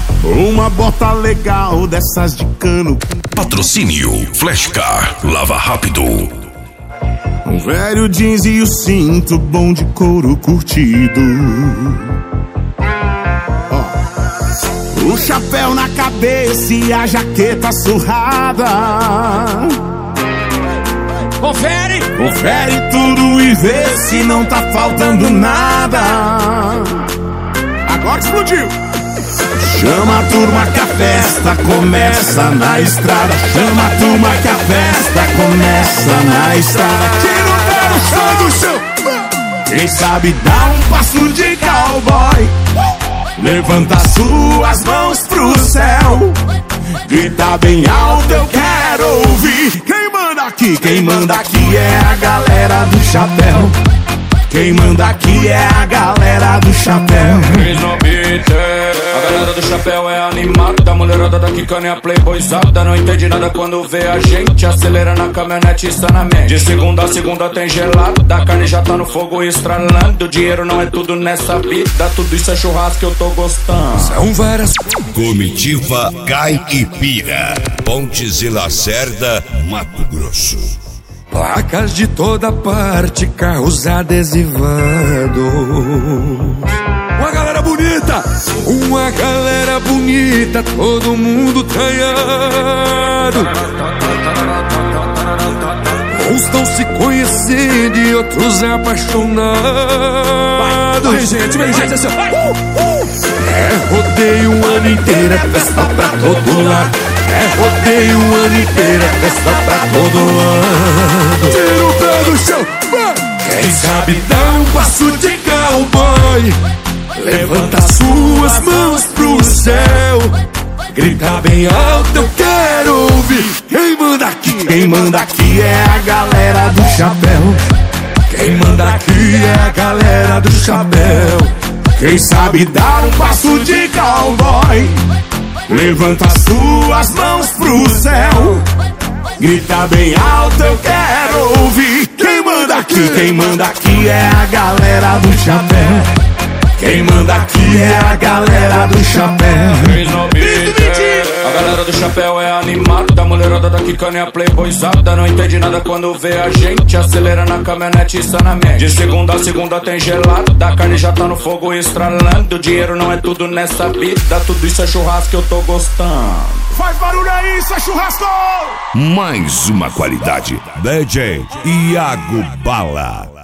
Uma bota legal dessas de cano. Patrocínio Flashcar, lava rápido. Um velho jeans e o cinto bom de couro curtido. O chapéu na cabeça e a jaqueta surrada. Confere! Confere tudo e vê se não tá faltando nada. Agora explodiu! Chama a turma que a festa começa na estrada. Chama a turma que a festa começa na estrada. Tira o pé no chão do chão. Quem sabe dá um passo de cowboy. Levanta suas mãos pro céu. Grita bem alto, eu quero ouvir. Quem manda aqui? Quem manda aqui é a galera do chapéu. Quem manda aqui é a galera do chapéu. A galera do chapéu é animada. A mulherada da quicana é a playboyzada. Não entende nada quando vê a gente. Acelera na caminhonete, está na mente. De segunda a segunda tem gelado. Da carne já tá no fogo estralando. Dinheiro não é tudo nessa vida. Tudo isso é churrasco que eu tô gostando. São várias. Comitiva Caipira, Pontes e Lacerda, Mato Grosso. Placas de toda parte, carros adesivados. Uma galera bonita, todo mundo traiado. Uns estão se conhecendo e outros apaixonados. Vem gente assim. É rodeio o ano inteiro, é festa pra todo lado. É rodeio o ano inteiro, é festa pra todo lado. Tira o pé do chão. Quem sabe dá um passo de cowboy. Levanta suas mãos pro céu. Grita bem alto, eu quero ouvir. Quem manda aqui? Quem manda aqui é a galera do chapéu. Quem manda aqui é a galera do chapéu. Quem sabe dar um passo de cowboy. Levanta suas mãos pro céu. Grita bem alto, eu quero ouvir. Quem manda aqui? Quem manda aqui é a galera do chapéu. Quem manda aqui é a galera do chapéu. A galera do chapéu é animada. A mulherada da quicana é a playboyzada. Não entende nada quando vê a gente. Acelera na caminhonete, está na mente. De segunda a segunda tem gelado. Da carne já tá no fogo estralando. Dinheiro não é tudo nessa vida. Tudo isso é churrasco que eu tô gostando. Faz barulho aí, isso é churrasco! Mais uma qualidade, DJ Iago Bala.